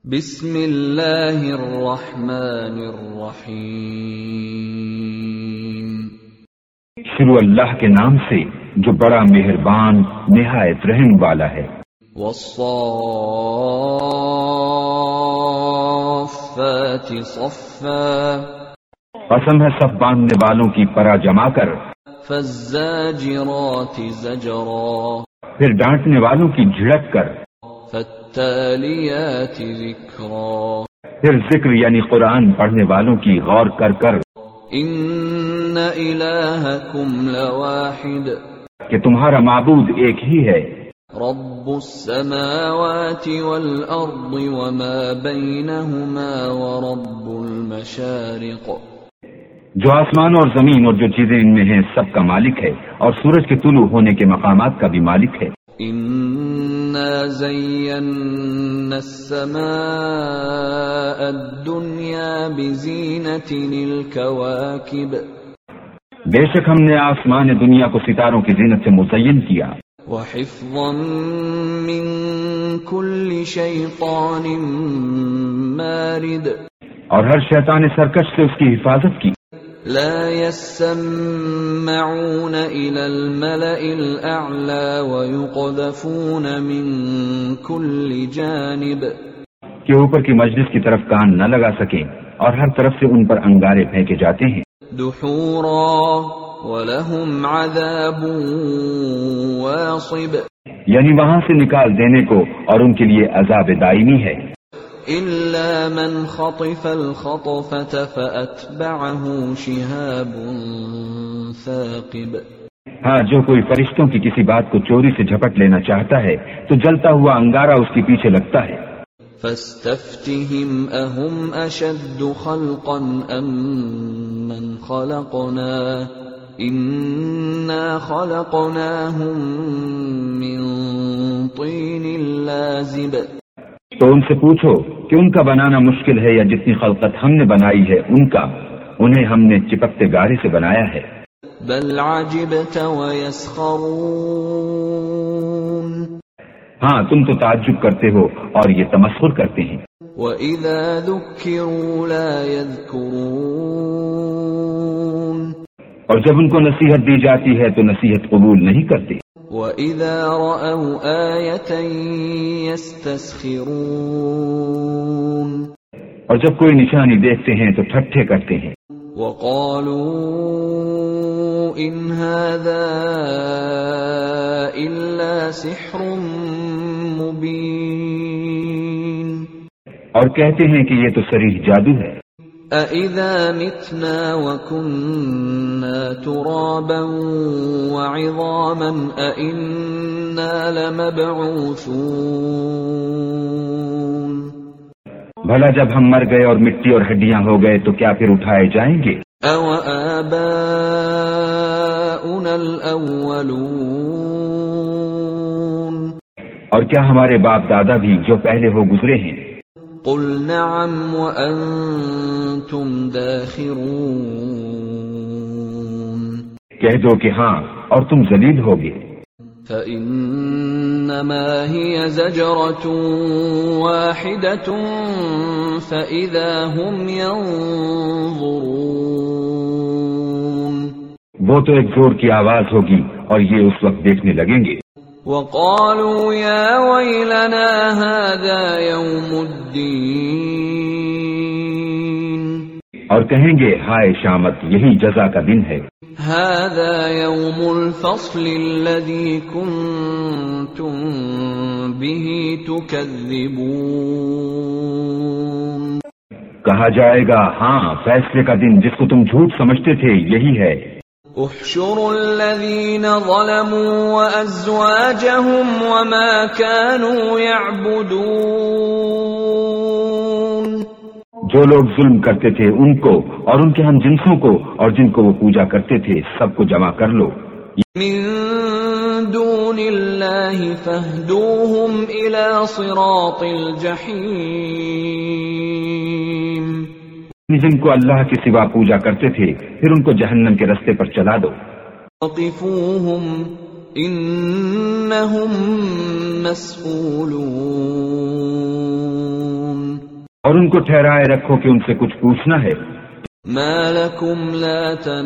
بسم اللہ الرحمن الرحیم۔ شروع اللہ کے نام سے جو بڑا مہربان نہایت رحم والا ہے۔ والصافات صفا، قسم ہے صف باندھنے والوں کی پرا جما کر۔ فالزاجرات زجرا، پھر ڈانٹنے والوں کی جھڑک کر۔ فالتالیات ذکرا، پھر ذکر یعنی قرآن پڑھنے والوں کی غور کر کر۔ ان الہکم لواحد، کہ تمہارا معبود ایک ہی ہے۔ رب السماوات والارض وما بینہما ورب المشارق، جو آسمان اور زمین اور جو چیزیں ان میں ہیں سب کا مالک ہے، اور سورج کے طلوع ہونے کے مقامات کا بھی مالک ہے۔ انا زینا السماء الدنیا بزینۃ الکواکب، بے شک ہم نے آسمان دنیا کو ستاروں کی زینت سے مزین کیا۔ وحفظا من کل شیطان مارد، اور ہر شیطان سرکش سے اس کی حفاظت کی۔ لا يسمعون إلى الملأ الأعلى ويقذفون من كل جانب، کہ اوپر کی مجلس کی طرف کان نہ لگا سکیں اور ہر طرف سے ان پر انگارے پھینکے جاتے ہیں۔ دحورا ولهم عذاب واصب، یعنی وہاں سے نکال دینے کو اور ان کے لیے عذاب دائمی ہے۔ إلا من خطف الخطفة فأتبعه شهاب ثاقب، ہاں جو کوئی فرشتوں کی کسی بات کو چوری سے جھپٹ لینا چاہتا ہے تو جلتا ہوا انگارہ اس کے پیچھے لگتا ہے۔ فاستفتهم أهم أشد خلقا أم من خلقنا إنا خلقناهم من طين لازب، تو ان سے پوچھو کہ ان کا بنانا مشکل ہے یا جتنی خلقت ہم نے بنائی ہے انہیں ہم نے چپکتے گارے سے بنایا ہے۔ بل عجبت ويسخرون، ہاں تم تو تعجب کرتے ہو اور یہ تمسخر کرتے ہیں۔ وإذا ذكروا لا يذكرون، اور جب ان کو نصیحت دی جاتی ہے تو نصیحت قبول نہیں کرتے۔ وَإِذَا رَأَوْا آيَةً يَسْتَسْخِرُونَ، اور جب کوئی نشانی دیکھتے ہیں تو ٹھٹھے کرتے ہیں۔ وَقَالُوا إِنْ هَذَا إِلَّا سِحْرٌ مُبِينٌ، اور کہتے ہیں کہ یہ تو صریح جادو ہے۔ أَإِذَا مِتْنَا وَكُنَّا تُرَابًا وَعِظَامًا أَإِنَّا لَمَبْعُوثُونَ، بھلا جب ہم مر گئے اور مٹی اور ہڈیاں ہو گئے تو کیا پھر اٹھائے جائیں گے؟ أَوَآبَاؤُنَا الْأَوَّلُونَ، اور کیا ہمارے باپ دادا بھی جو پہلے ہو گزرے ہیں؟ قُلْ نَعَمْ وَأَنْتُمْ دَاخِرُونَ، کہہ دو کہ ہاں اور تم ذلیل ہوگے۔ فَإِنَّمَا هِيَ زَجْرَةٌ وَاحِدَةٌ فَإِذَا هُمْ يَنظُرُونَ، وہ تو ایک زور کی آواز ہوگی اور یہ اس وقت دیکھنے لگیں گے۔ وَقَالُوا يَا وَيْلَنَا هَذَا يَوْمُ الدِّينِ، اور کہیں گے ہائے شامت یہی جزا کا دن ہے۔ هَذَا يَوْمُ الْفَصْلِ الَّذِي كُنْتُمْ بِهِ تُكَذِّبُونَ، کہا جائے گا ہاں فیصلے کا دن جس کو تم جھوٹ سمجھتے تھے یہی ہے۔ احشروا الذين ظلموا وأزواجهم وما كانوا يعبدون، جو لوگ ظلم کرتے تھے ان کو اور ان کے ہم جنسوں کو اور جن کو وہ پوجا کرتے تھے سب کو جمع کر لو۔ من دون الله فاهدوهم إلى صراط الجحيم، جن کو اللہ کے سوا پوجا کرتے تھے پھر ان کو جہنم کے رستے پر چلا دو۔ وقفوهم إنهم مسئولون، اور ان کو ٹھہرائے رکھو کہ ان سے کچھ پوچھنا ہے. ما لكم لا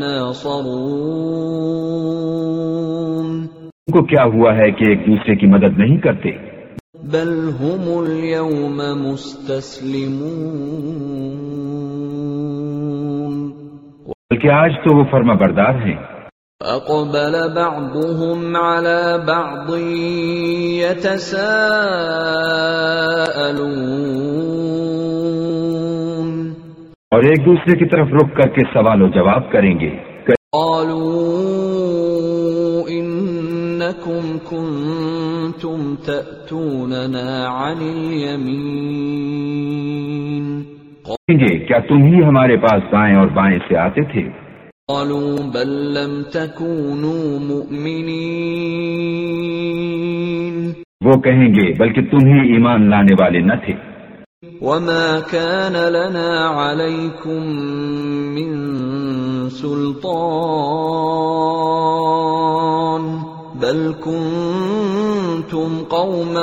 تناصرون ان کو کیا ہوا ہے کہ ایک دوسرے کی مدد نہیں کرتے؟ بل هم اليوم مستسلمون بلکہ آج تو وہ فرما بردار ہیں. اقبل بعضهم على بعض يتساءلون اور ایک دوسرے کی طرف رک کر کے سوال و جواب کریں گے. قالوا انکم کنتم تأتوننا عن الیمین کہیں گے کیا تم ہی ہمارے پاس دائیں اور بائیں سے آتے تھے؟ قالوا بل لم تکونوا مؤمنین وہ کہیں گے بلکہ تم ہی ایمان لانے والے نہ تھے. وما كان لنا عليكم من سلطان بل كنتم قوما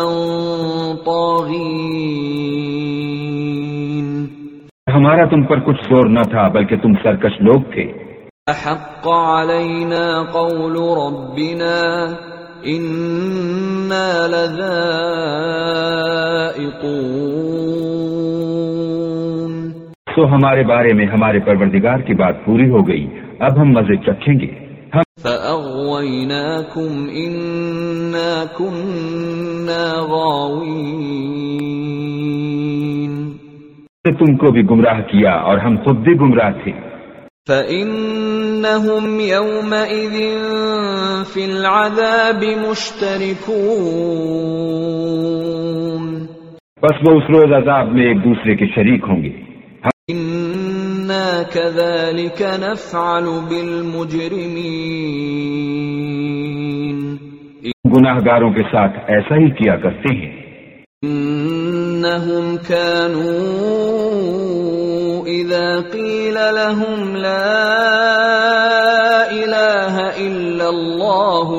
طاغين ہمارا تم پر کچھ زور نہ تھا بلکہ تم سرکش لوگ تھے. حق علينا قول ربنا إنا لذائقون تو ہمارے بارے میں ہمارے پروردگار کی بات پوری ہو گئی، اب ہم مزے چکھیں گے. فأغويناكم إنا كنا غاوين تم کو بھی گمراہ کیا اور ہم خود بھی گمراہ تھے. فإنهم يومئذ في العذاب مشتركون بس وہ اس روز عذاب میں ایک دوسرے کے شریک ہوں گے. إنا كذلك نفعل بالمجرمين گناہ گاروں کے ساتھ ایسا ہی کیا کرتے ہیں. إنهم كانوا إذا قيل لهم لا إله إلا الله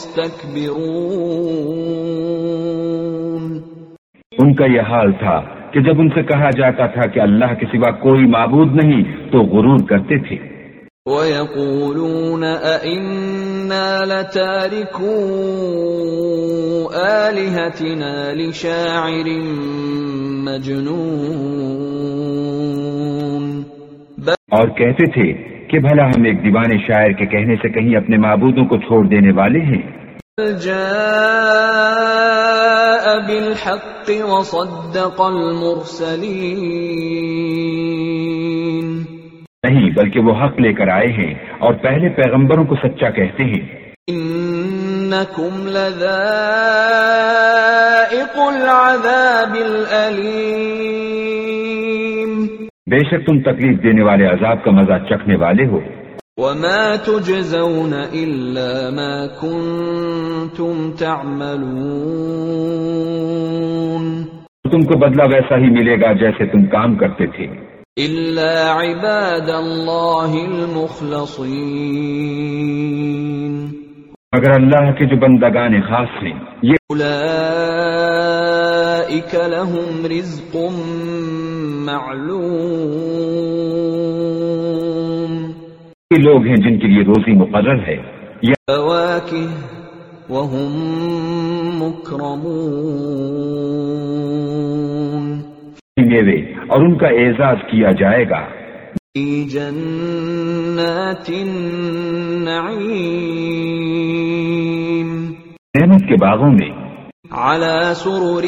يستكبرون ان کا یہ حال تھا کہ جب ان سے کہا جاتا تھا کہ اللہ کے سوا کوئی معبود نہیں تو غرور کرتے تھے. وَيَقُولُونَ أَإِنَّا لَتَارِكُو آلِهَتِنَا لِشَاعِرٍ مَجْنُونٍ اور کہتے تھے کہ بھلا ہم ایک دیوانے شاعر کے کہنے سے کہیں اپنے معبودوں کو چھوڑ دینے والے ہیں. جاء بالحق وصدق المرسلین نہیں بلکہ وہ حق لے کر آئے ہیں اور پہلے پیغمبروں کو سچا کہتے ہیں. انکم لذائق العذاب الالیم بے شک تم تکلیف دینے والے عذاب کا مزہ چکھنے والے ہو. وما تجزون الا ما کنتم تعملون تم کو بدلہ ویسا ہی ملے گا جیسے تم کام کرتے تھے. الا عباد اللہ المخلصین مگر اللہ کے جو بندگان خاص ہیں یہ اولئک لهم رزق معلوم لوگ ہیں جن کے لیے روزی مقرر ہے. فواکہ وهم مکرمون میوے اور ان کا اعزاز کیا جائے گا. فی جنات النعیم نعمت کے باغوں میں علی سرر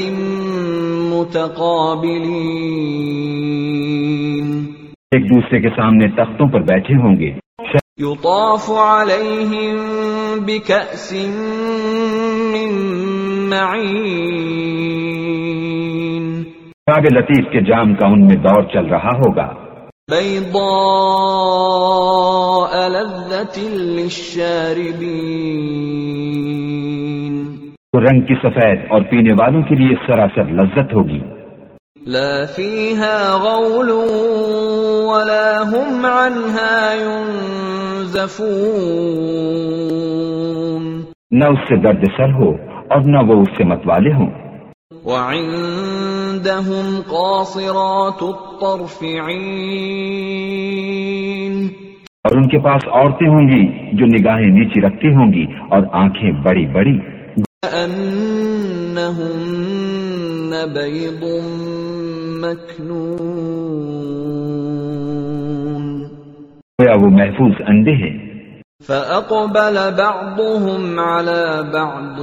متقابلین ایک دوسرے کے سامنے تختوں پر بیٹھے ہوں گے. یطاف علیہم بکأس من معین شراب لطیف کے جام کا ان میں دور چل رہا ہوگا. بیضاء لذۃ للشاربین تو رنگ کی سفید اور پینے والوں کے لیے سراسر لذت ہوگی. لا فیہا غول ولا هم عنها ينزفون نہ اس سے درد سر ہو اور نہ وہ اس سے متوالے ہوں. وعندهم قاصرات الطرف عین، اور ان کے پاس عورتیں ہوں گی جو نگاہیں نیچی رکھتی ہوں گی اور آنکھیں بڑی بڑی، كأنهن بيض مكنون، گویا وہ محفوظ انڈے ہیں۔ فأقبل بعضهم على بعض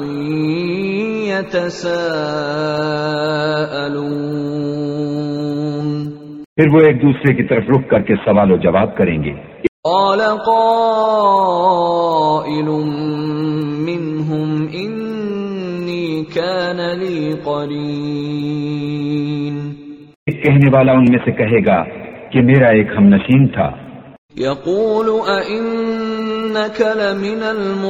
يتساءلون، پھر وہ ایک دوسرے کی طرف رخ کر کے سوال و جواب کریں گے۔ قال قائل منهم إني كان لي قرين، ایک کہنے والا ان میں سے کہے گا کہ میرا ایک ہم نشین تھا، يقول أئنك لمن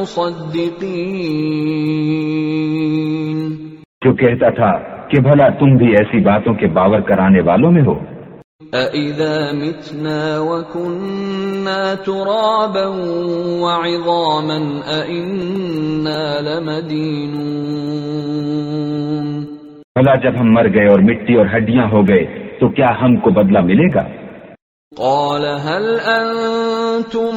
المصدقين، جو کہتا تھا کہ بھلا تم بھی ایسی باتوں کے باور کرانے والوں میں ہو۔ أَإِذَا مِتْنَا وَكُنَّا تُرَابًا وَعِظَامًا أَإِنَّا لَمَدِينُونَ، بھلا جب ہم مر گئے اور مٹی اور ہڈیاں ہو گئے تو کیا ہم کو بدلہ ملے گا؟ قال هل أنتم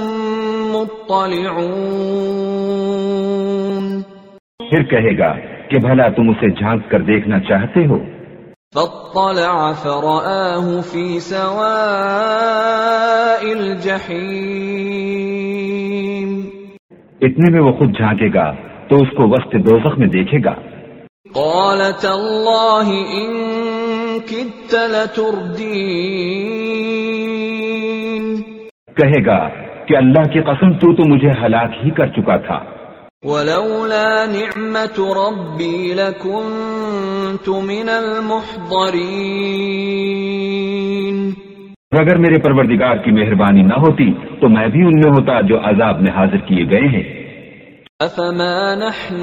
مطلعون، پھر کہے گا کہ بھلا تم اسے جھانک کر دیکھنا چاہتے ہو؟ فاطلع فرآه في سواء الجحيم، اتنے میں وہ خود جھانکے گا تو اس کو وسط دوزخ میں دیکھے گا۔ قال تالله إن كدت لتردين، کہے گا کہ اللہ کی قسم تو مجھے ہلاک ہی کر چکا تھا، ولولا نعمت ربی لکنت من المحضرین، اگر میرے پروردگار کی مہربانی نہ ہوتی تو میں بھی ان میں ہوتا جو عذاب میں حاضر کیے گئے ہیں۔ افما نحن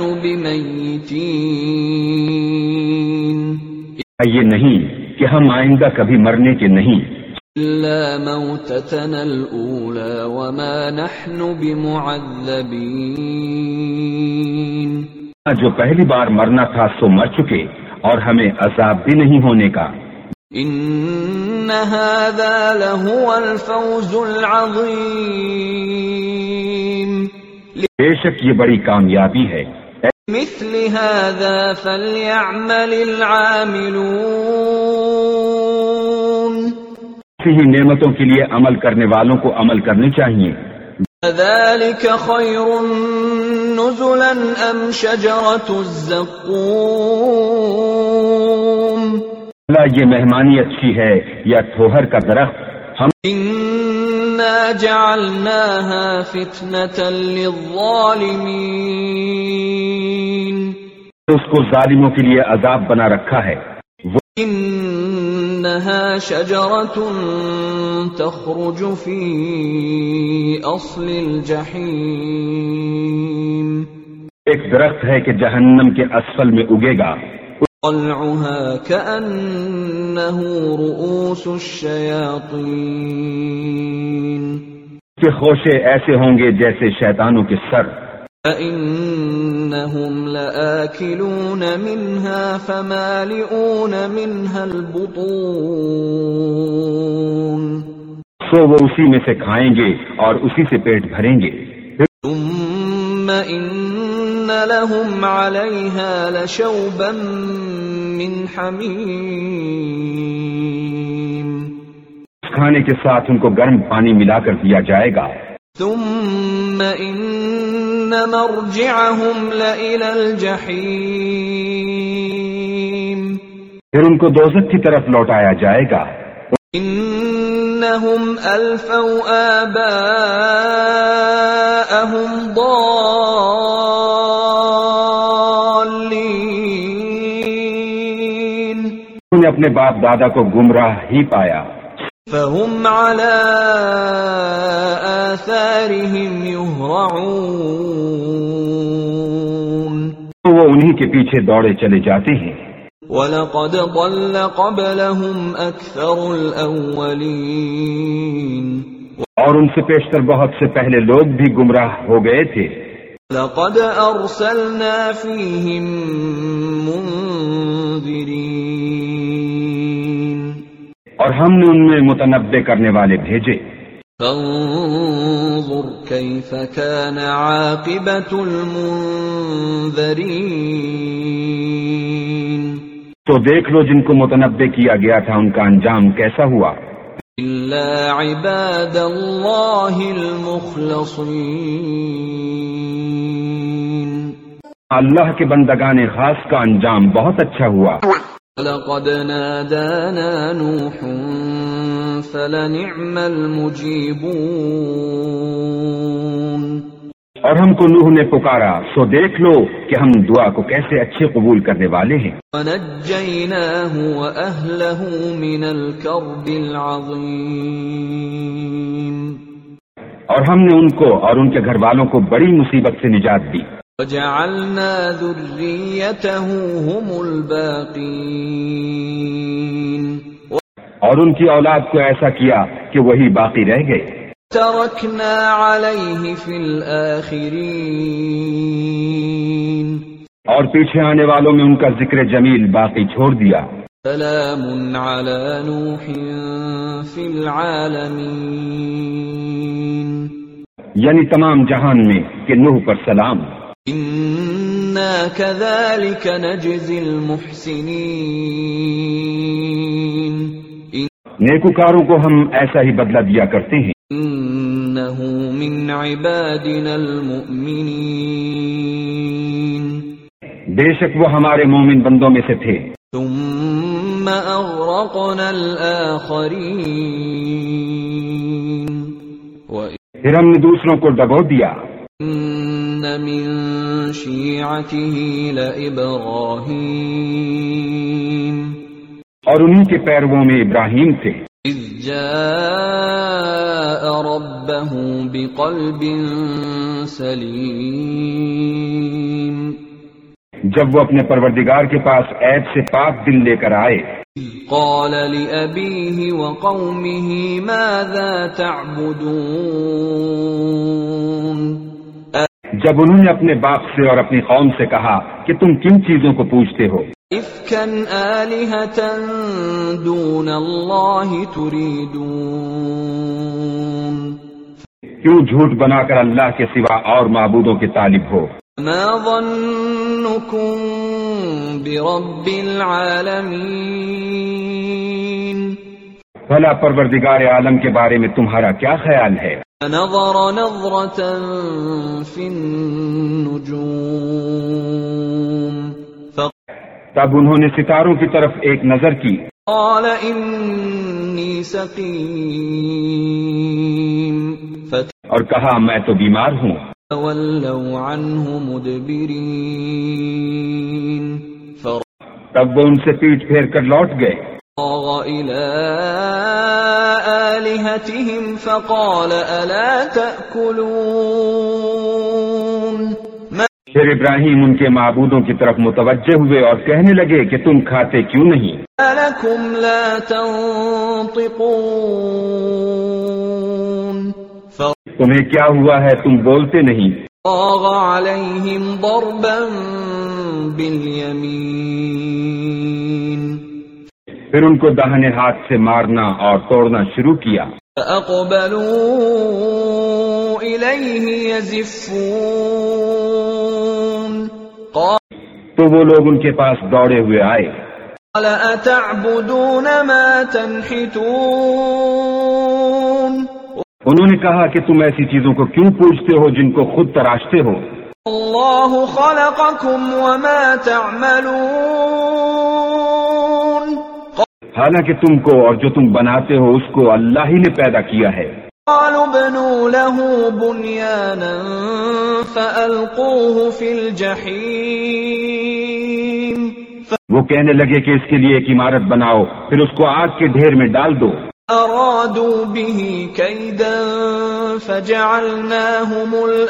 بمیتین، یہ نہیں کہ ہم آئندہ کبھی مرنے کے نہیں، الا موتتنا الاولى وما نحن بمعذبین، جو پہلی بار مرنا تھا سو مر چکے اور ہمیں عذاب بھی نہیں ہونے کا۔ ان هذا لهو الفوز العظیم، بے شک یہ بڑی کامیابی ہے، مثل هذا فليعمل العاملون، اسی ہی نعمتوں کے لیے عمل کرنے والوں کو عمل کرنے چاہیے۔ ذلك خير نزلا ام شجرة الزقوم، اللہ یہ مہمانی اچھی ہے یا ٹھوہر کا درخت؟ ہم انا جعلناها فتنة للظالمین، اس کو ظالموں کے لیے عذاب بنا رکھا ہے۔ انها شجرة تخرج في اصل الجحیم، ایک درخت ہے کہ جہنم کے اسفل میں اگے گا، طلعها كأنه رؤوس الشياطين، کہ خوشے ایسے ہوں گے جیسے شیطانوں کے سر، فإنهم لآكلون منها فمالئون منها البطون، سو وہ اسی میں سے کھائیں گے اور اسی سے پیٹ بھریں گے، ثم إن لهم عليها لشوبا من حمیم، کھانے کے ساتھ ان کو گرم پانی ملا کر دیا جائے گا، ثم إن مرجعهم لإلى الجحیم، پھر ان کو دوزخ کی طرف لوٹایا جائے گا۔ انہم الفوا آباءہم ضالین، انہوں نے اپنے باپ دادا کو گمراہ ہی پایا، فہم علی آثارہم یہرعون، تو وہ انہی کے پیچھے دوڑے چلے جاتے ہیں۔ وَلَقَدْ ضَلَّ قَبْلَهُمْ أَكْثَرُ الْأَوَّلِينَ، اور ان سے پیشتر بہت سے پہلے لوگ بھی گمراہ ہو گئے تھے۔ لَقَدْ أَرْسَلْنَا فِيهِمْ منذرین اور ہم نے ان میں متنبع کرنے والے بھیجے. فانظر کیف کان عاقبۃ المنذرین تو دیکھ لو جن کو متنبع کیا گیا تھا ان کا انجام کیسا ہوا. الا عباد اللہ المخلصین اللہ کے بندگان خاص کا انجام بہت اچھا ہوا. لقد نادانا نوح فلنعم المجیبون اور ہم کو نوح نے پکارا سو دیکھ لو کہ ہم دعا کو کیسے اچھے قبول کرنے والے ہیں. ونجیناہ واہلہ من الکرب العظیم اور ہم نے ان کو اور ان کے گھر والوں کو بڑی مصیبت سے نجات دی. وجعلنا ذریتہ هم الباقین اور ان کی اولاد کو ایسا کیا کہ وہی باقی رہ گئے. ترکنا علیہ فی الآخرین اور پیچھے آنے والوں میں ان کا ذکر جمیل باقی چھوڑ دیا. سلام علی نوح فی العالمین یعنی تمام جہان میں کہ نوح پر سلام. انا کذالک نجزی المحسنین نیکوکاروں کو ہم ایسا ہی بدلہ دیا کرتے ہیں. انہ من عبادنا المؤمنین بے شک وہ ہمارے مومن بندوں میں سے تھے. ثم اغرقنا الآخرین پھر ہم نے دوسروں کو ڈبو دیا. ان من شیعته لابراہیم اور انہی کے پیرووں میں ابراہیم تھے. اذ جاء ربہ بقلب سلیم جب وہ اپنے پروردگار کے پاس عیب سے پاک دل لے کر آئے. قال لأبیہ وقومہ ماذا تعبدون جب انہوں نے اپنے باپ سے اور اپنی قوم سے کہا کہ تم کن چیزوں کو پوچھتے ہو. افکا آلہۃ دون اللہ تریدون کیوں جھوٹ بنا کر اللہ کے سوا اور معبودوں کے طالب ہو. ما ظنکم برب العالمین بھلا پروردگار عالم کے بارے میں تمہارا کیا خیال ہے. نظر نظرة فی النجوم تب انہوں نے ستاروں کی طرف ایک نظر کی. قال انی سقیم اور کہا میں تو بیمار ہوں. فتولوا عنہ مدبرین تب وہ ان سے پیٹ پھیر کر لوٹ گئے. فراغ إلى آلهتهم فقال ألا تأكلون پھر ابراہیم ان کے معبودوں کی طرف متوجہ ہوئے اور کہنے لگے کہ تم کھاتے کیوں نہیں. لكم لا تنطقون تمہیں کیا ہوا ہے تم بولتے نہیں. فراغ عليهم ضربا باليمين پھر ان کو داہنے ہاتھ سے مارنا اور توڑنا شروع کیا. فأقبلوا إليه يزفون تو وہ لوگ ان کے پاس دوڑے ہوئے آئے. قال أتعبدون ما تنحتون انہوں نے کہا کہ تم ایسی چیزوں کو کیوں پوچھتے ہو جن کو خود تراشتے ہو. اللہ خلقکم وما تعملون حالانکہ تم کو اور جو تم بناتے ہو اس کو اللہ ہی نے پیدا کیا ہے. قالوا بنوا له بنيانا فألقوه في الجحيم وہ کہنے لگے کہ اس کے لیے ایک عمارت بناؤ پھر اس کو آگ کے ڈھیر میں ڈال دو. أرادوا به كيدا فجعلناهم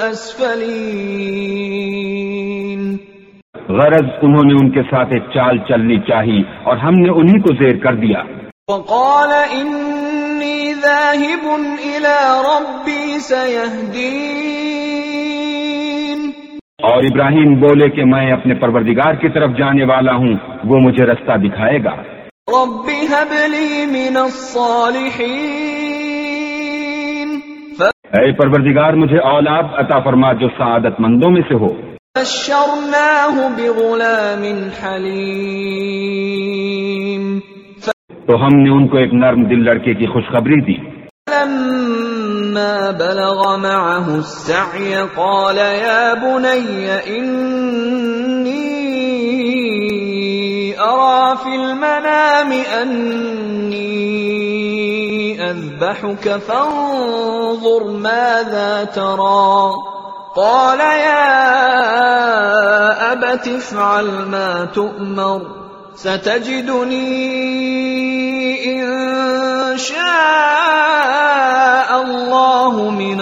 الأسفلين غرض انہوں نے ان کے ساتھ ایک چال چلنی چاہی اور ہم نے انہی کو زیر کر دیا. وقال إني ذاهب إلى ربي سيهدين اور ابراہیم بولے کہ میں اپنے پروردگار کی طرف جانے والا ہوں، وہ مجھے رستہ دکھائے گا۔ رب هب لي من الصالحين اے پروردگار مجھے اولاد عطا فرما جو سعادت مندوں میں سے ہو۔ بشرناه بغلام حليم تو ہم نے ان کو ایک نرم دل لڑکے کی خوشخبری دی۔ لما بلغ معه السعي قال يا بني إني أرى في المنام أني أذبحك فانظر ماذا ترى قال يا أبت افعل ما تؤمر ستجدني إن شاء الله من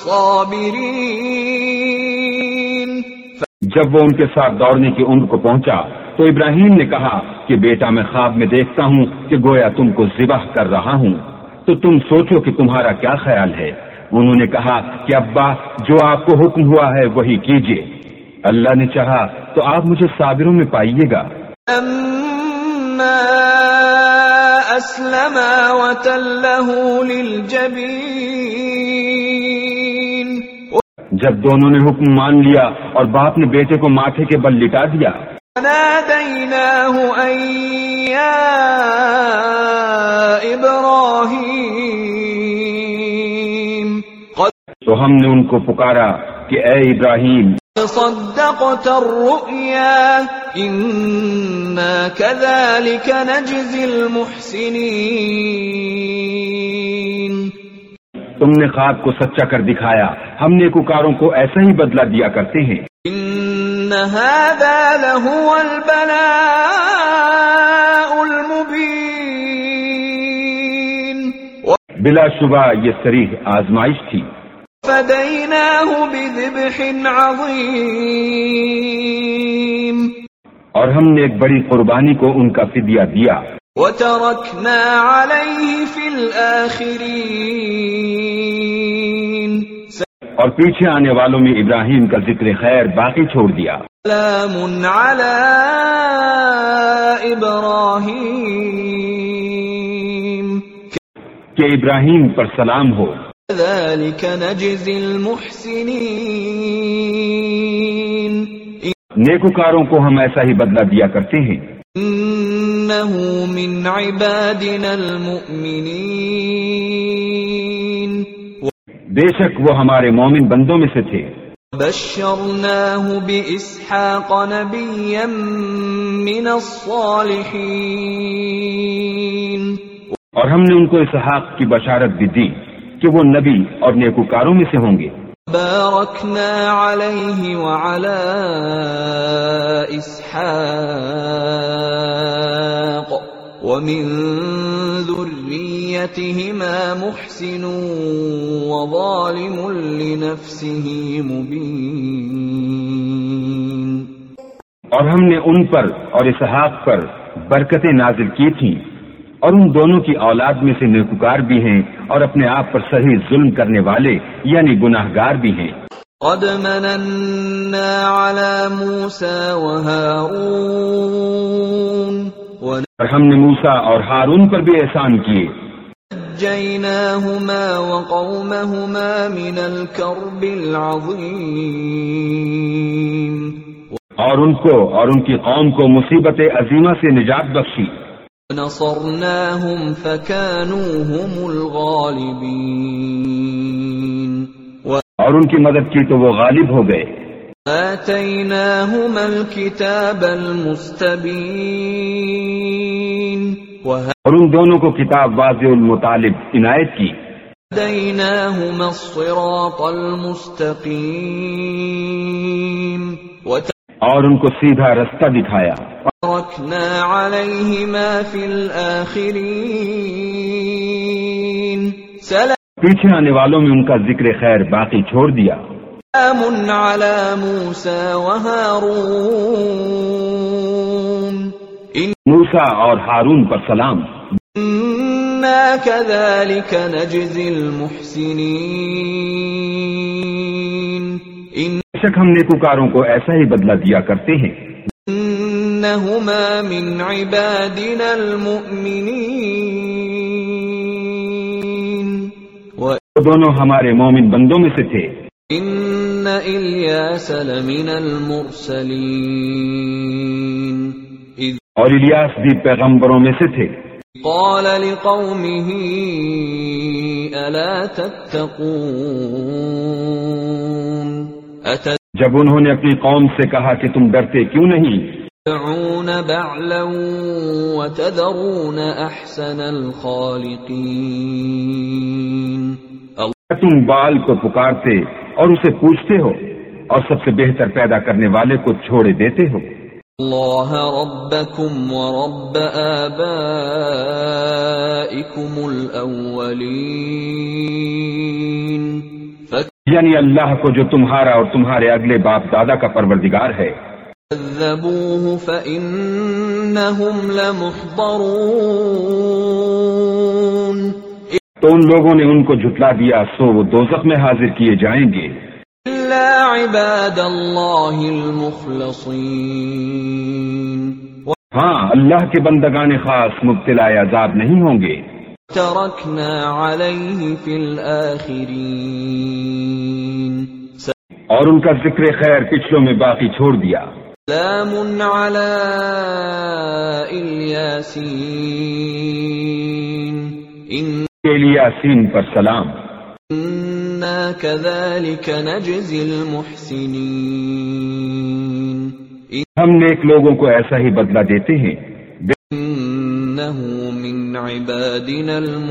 الصابرين۔ جب وہ ان کے ساتھ دوڑنے کی عمر کو پہنچا تو ابراہیم نے کہا کہ بیٹا میں خواب میں دیکھتا ہوں کہ گویا تم کو ذبح کر رہا ہوں، تو تم سوچو کہ تمہارا کیا خیال ہے؟ انہوں نے کہا کہ ابا جو آپ کو حکم ہوا ہے وہی کیجیے، اللہ نے چاہا تو آپ مجھے صابروں میں پائیے گا۔ أسلما وتله للجبين جب دونوں نے حکم مان لیا اور باپ نے بیٹے کو ماتھے کے بل لٹا دیا، ناديناه أن يا إبراهيم تو ہم نے ان کو پکارا کہ اے ابراہیم صدقت الرؤيا إنا كذلك نجزي المحسنين۔ تم نے خواب کو سچا کر دکھایا، ہم نیکوکاروں کو ایسا ہی بدلہ دیا کرتے ہیں۔ إن هذا لهو البلاء المبين بلا شبہ یہ صریح آزمائش تھی۔ فديناه بذبح عظيم اور ہم نے ایک بڑی قربانی کو ان کا فدیہ دیا۔ وتركنا عليه في الآخرين اور پیچھے آنے والوں میں ابراہیم کا ذکر خیر باقی چھوڑ دیا۔ سلام على إبراهيم کہ ابراہیم پر سلام ہو۔ كذلك نجزي المحسنين نیکوکاروں کو ہم ایسا ہی بدلہ دیا کرتے ہیں۔ إنه من عبادنا المؤمنين بے شک وہ ہمارے مومن بندوں میں سے تھے۔ بشرناه بإسحاق نبيا من الصالحين اور ہم نے ان کو اسحاق کی بشارت بھی دی کہ وہ نبی اور نیکوکاروں میں سے ہوں گے۔ باركنا عليه وعلى إسحاق ومن ذريتهما محسن وظالم لنفسه مبين۔ اور ہم نے ان پر اور اسحاق پر برکتیں نازل کی تھیں، اور ان دونوں کی اولاد میں سے نیکوکار بھی ہیں اور اپنے آپ پر صحیح ظلم کرنے والے یعنی گناہگار بھی ہیں۔ قد مننا على موسى وهارون اور ہم نے موسیٰ اور ہارون پر بھی احسان کیے، نجيناهما وقومهما من الكرب العظيم اور ان کو اور ان کی قوم کو مصیبت عظیمہ سے نجات بخشی۔ نصرناهم فكانوا هم الغالبين اور ان کی مدد کی تو وہ غالب ہو گئے۔ آتيناهما الكتاب المستبين اور ان دونوں کو کتاب واضح المطالب عنایت کی۔ وهديناهما الصراط المستقيم اور ان کو سیدھا رستہ دکھایا۔ وتركنا عليهما في الآخرين پیچھے آنے والوں میں ان کا ذکر خیر باقی چھوڑ دیا۔ سلام على موسى وهارون موسیٰ اور ہارون پر سلام۔ إنا كذلك نجزي المحسنين بے شک ہم نیکوکاروں کو ایسا ہی بدلہ دیا کرتے ہیں۔ إنهما من عبادنا المؤمنين وہ دونوں ہمارے مومن بندوں میں سے تھے۔ إن إلياس لمن المرسلين اور الیاس بھی پیغمبروں میں سے تھے۔ قال لقومه ألا تتقون جب انہوں نے اپنی قوم سے کہا کہ تم ڈرتے کیوں نہیں؟ تدعون بعلا وتذرون أحسن الخالقين تم بال کو پکارتے اور اسے پوچھتے ہو اور سب سے بہتر پیدا کرنے والے کو چھوڑے دیتے ہو۔ اللہ ربکم ورب آبائکم الاولین یعنی اللہ کو جو تمہارا اور تمہارے اگلے باپ دادا کا پروردگار ہے۔ کذبوہ فإنہم لمحضرون تو ان لوگوں نے ان کو جھٹلا دیا سو وہ دوزخ میں حاضر کیے جائیں گے۔ الا عباد اللہ المخلصین ہاں اللہ کے بندگان خاص مبتلا عذاب نہیں ہوں گے۔ ترکنا علیہ فی الآخرین اور ان کا ذکر خیر پچھلوں میں باقی چھوڑ دیا۔ سلام علی الیاسین الیاسین پر سلام۔ انا کذالک نجزی المحسنین ہم نیک لوگوں کو ایسا ہی بدلہ دیتے ہیں۔ انہ من عبادنا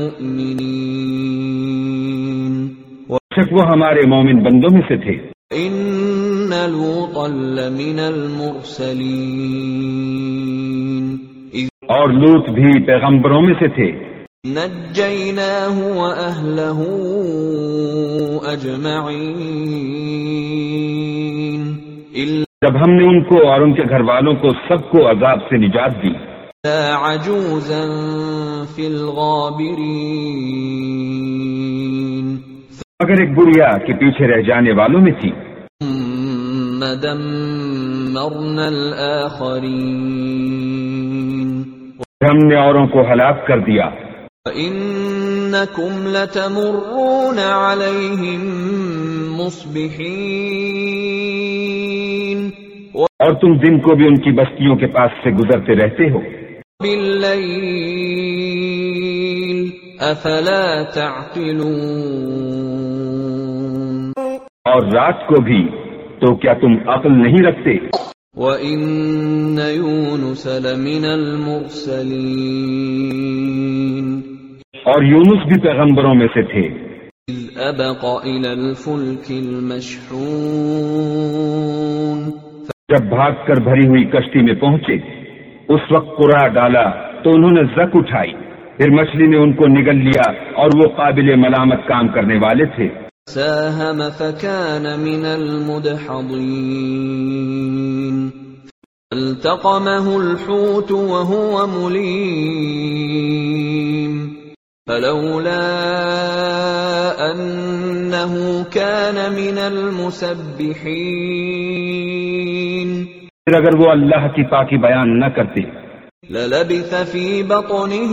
المؤمنین شک وہ ہمارے مومن بندوں میں سے تھے۔ ان لوطا لمن المرسلین اور لوط بھی پیغمبروں میں سے تھے۔ نجیناہ واہلہ اجمعین جب ہم نے ان کو اور ان کے گھر والوں کو سب کو عذاب سے نجات دی۔ عجوزا فی الغابرین اگر ایک بڑھیا کے پیچھے رہ جانے والوں میں تھی۔ ثم دمرنا الآخرین ہم نے اوروں کو ہلاک کر دیا۔ وَإِنَّكُمْ لَتَمُرُّونَ عَلَيْهِمْ مُصْبِحِينَ اور تم دن کو بھی ان کی بستیوں کے پاس سے گزرتے رہتے ہو۔ بِاللَّيْلِ أَفَلَا تَعْقِلُونَ اور رات کو بھی تو کیا تم عقل نہیں رکھتے؟ وَإِنَّ يُونُسَ لَمِنَ الْمُرْسَلِينَ اور یونس بھی پیغمبروں میں سے تھے۔ اذ ابق الى الفلك المشحون جب بھاگ کر بھری ہوئی کشتی میں پہنچے اس وقت قرا ڈالا تو انہوں نے زک اٹھائی، پھر مچھلی نے ان کو نگل لیا اور وہ قابل ملامت کام کرنے والے تھے۔ ساهم فكان من المدحضين التقمه الحوت وهو مليم فلولا أنه كان من المسبحين پھر اگر وہ اللہ کی پاکی بیان نہ کرتے للبث في بطنه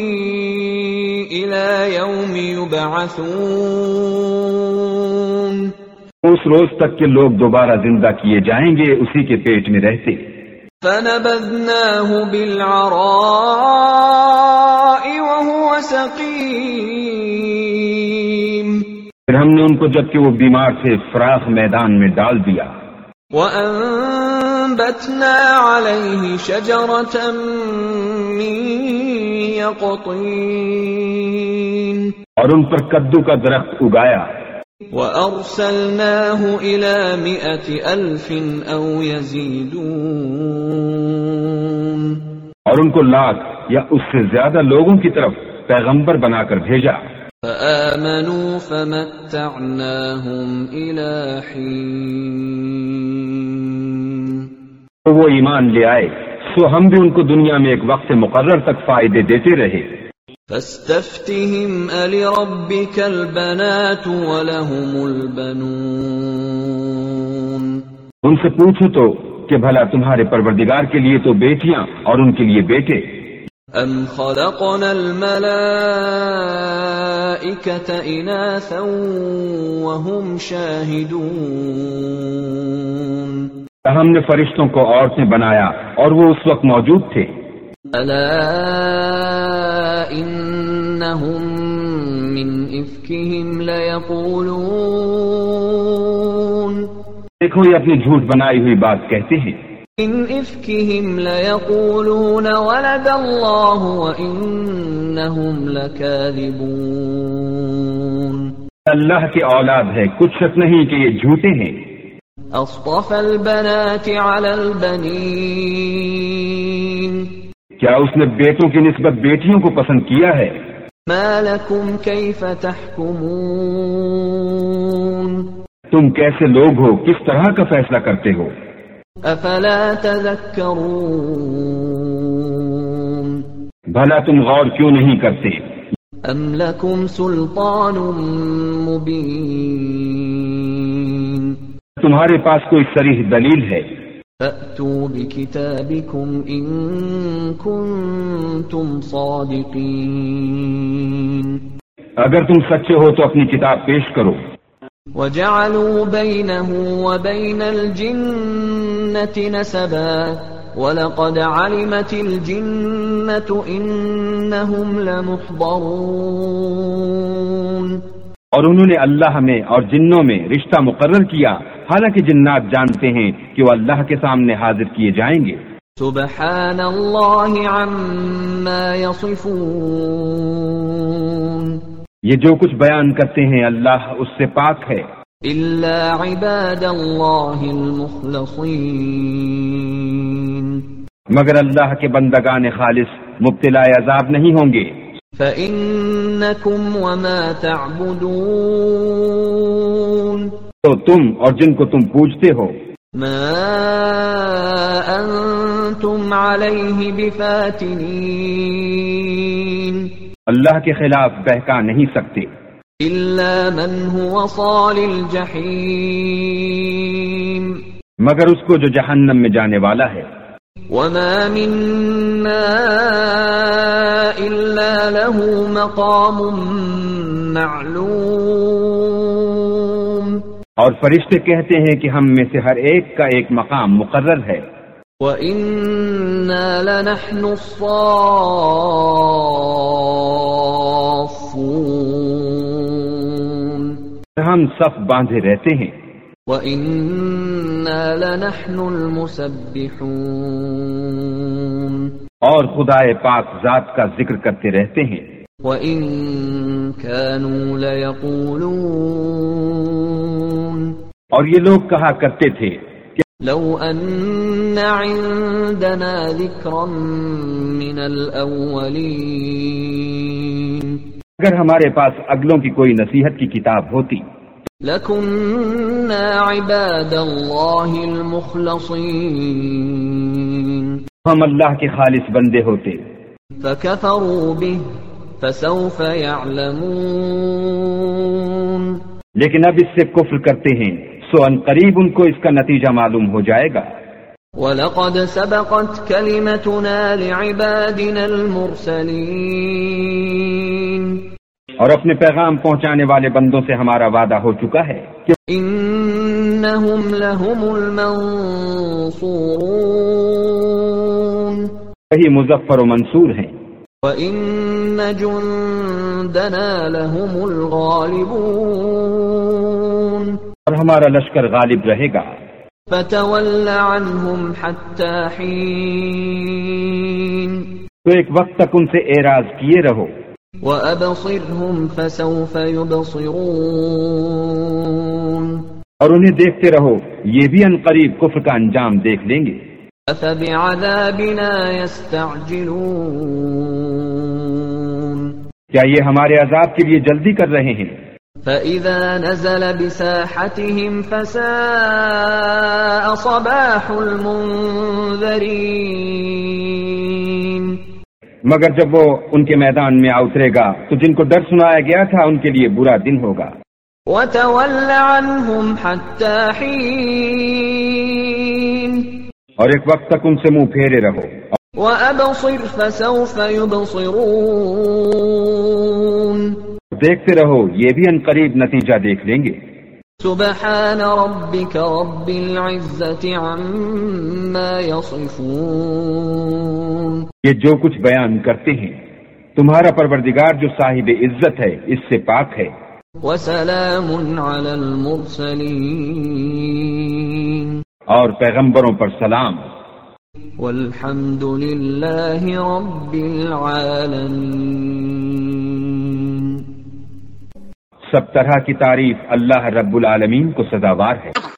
إلى يوم يبعثون اس روز تک کہ لوگ دوبارہ زندہ کیے جائیں گے اسی کے پیٹ میں رہتے۔ فنبذناه بالعراء وهو سقيم پھر ہم نے ان کو جبکہ وہ بیمار تھے فراخ میدان میں ڈال دیا۔ وأنبتنا عليه شجرة من يقطين اور ان پر کدو کا درخت اگایا۔ وأرسلناه إلى 100,000 أو يزيدون اور ان کو لاکھ یا اس سے زیادہ لوگوں کی طرف پیغمبر بنا کر بھیجا۔ فآمنوا فمتعناهم إلى حين تو وہ ایمان لے آئے سو ہم بھی ان کو دنیا میں ایک وقت مقرر تک فائدے دیتے رہے۔ فاستفتهم ألربك البنات ولهم البنون ان سے پوچھو تو کہ بھلا تمہارے پروردگار کے لیے تو بیٹیاں اور ان کے لیے بیٹے. ام خلقنا الملائکة اناثا وهم شاہدون ہم نے فرشتوں کو عورتیں بنایا اور وہ اس وقت موجود تھے. الا انہم من افکہم لیقولون دیکھو یہ اپنی جھوٹ بنائی ہوئی بات کہتے ہیں. من افکہم لیقولون ولد اللہ وانہم لکاذبون اللہ کی اولاد ہے، کچھ شک نہیں کہ یہ جھوٹے ہیں. اصطفى البنات على البنين کیا اس نے بیٹوں کی نسبت بیٹیوں کو پسند کیا ہے؟ ما لكم كيف تحكمون تم کیسے لوگ ہو، کس طرح کا فیصلہ کرتے ہو؟ افلا تذكرون بھلا تم غور کیوں نہیں کرتے؟ ام لكم سلطان مبين تمہارے پاس کوئی صریح دلیل ہے؟ فأتوا بكتابكم إن كنتم صادقين اگر تم سچے ہو تو اپنی کتاب پیش کرو. وجعلوا بينه وبين الجنة نسبا وَلَقَدْ عَلِمَتِ الْجِنَّةُ إِنَّهُمْ لَمُحْضَرُونَ اور انہوں نے اللہ میں اور جنوں میں رشتہ مقرر کیا، حالانکہ جنات جانتے ہیں کہ وہ اللہ کے سامنے حاضر کیے جائیں گے. سبحان اللہ عما یصفون، یہ جو کچھ بیان کرتے ہیں اللہ اس سے پاک ہے. الا عباد اللہ المخلصین، مگر اللہ کے بندگان خالص مبتلا عذاب نہیں ہوں گے. فَإِنَّكُمْ وَمَا تَعْبُدُونَ، تو تم اور جن کو تم پوجتے ہو، ما انتم علیہ بفاتنین، اللہ کے خلاف بہکا نہیں سکتے، الا من هو صال الجحیم، مگر اس کو جو جہنم میں جانے والا ہے. وما منا الا له مقام معلوم، اور فرشتے کہتے ہیں کہ ہم میں سے ہر ایک کا ایک مقام مقرر ہے. وَإِنَّا لَنَحْنُ الصَّافُّونَ، ہم صف باندھے رہتے ہیں. وَإِنَّا لَنَحْنُ الْمُسَبِّحُونَ، اور خدائے پاک ذات کا ذکر کرتے رہتے ہیں. وَإِن كَانُوا لَيَقُولُونَ، اور یہ لوگ کہا کرتے تھے کہ لو ان عندنا ذکرا من الاولین، اگر ہمارے پاس اگلوں کی کوئی نصیحت کی کتاب ہوتی، لکننا عباد اللہ المخلصین، ہم اللہ کے خالص بندے ہوتے. فکفروا به فسوف یعلمون، لیکن اب اس سے کفر کرتے ہیں سو ان قریب ان کو اس کا نتیجہ معلوم ہو جائے گا. وَلَقَدْ سَبَقَتْ كَلِمَتُنَا لِعِبَادِنَا الْمُرْسَلِينَ، اور اپنے پیغام پہنچانے والے بندوں سے ہمارا وعدہ ہو چکا ہے کہ إِنَّهُمْ لَهُمُ الْمَنصُورُونَ، وہی مظفر و منصور ہیں. وَإِنَّ جُندَنَا لَهُمُ الْغَالِبُونَ، اور ہمارا لشکر غالب رہے گا. فَتَوَلَّ عَنْهُمْ حَتَّى حِينٍ، تو ایک وقت تک ان سے اعراض کیے رہو. وَأَبْصِرْهُمْ فَسَوْفَ يُبْصِرُونَ، اور انہیں دیکھتے رہو، یہ بھی ان قریب کفر کا انجام دیکھ لیں گے. أَفَبِعَذَابِنَا يَسْتَعْجِلُونَ، کیا یہ ہمارے عذاب کے لیے جلدی کر رہے ہیں؟ فَإِذَا نَزَلَ بِسَاحَتِهِمْ فَسَاءَ صَبَاحُ الْمُنذَرِينَ، مگر جب وہ ان کے میدان میں آ اترے گا تو جن کو ڈر سنایا گیا تھا ان کے لیے برا دن ہوگا. وَتَوَلَّ عَنْهُمْ حَتَّى حِينٍ اور ایک وقت تک ان سے منہ پھیرے رہو. وَأَبْصِرْ فَسَوْفَ يُبْصِرُونَ دیکھتے رہو یہ بھی ان قریب نتیجہ دیکھ لیں گے. سبحان ربك رب العزة عما يصفون یہ جو کچھ بیان کرتے ہیں تمہارا پروردگار جو صاحب عزت ہے اس سے پاک ہے. وسلام على المرسلين اور پیغمبروں پر سلام. والحمد لله رب العالمين سب طرح کی تعریف اللہ رب العالمین کو سزاوار ہے.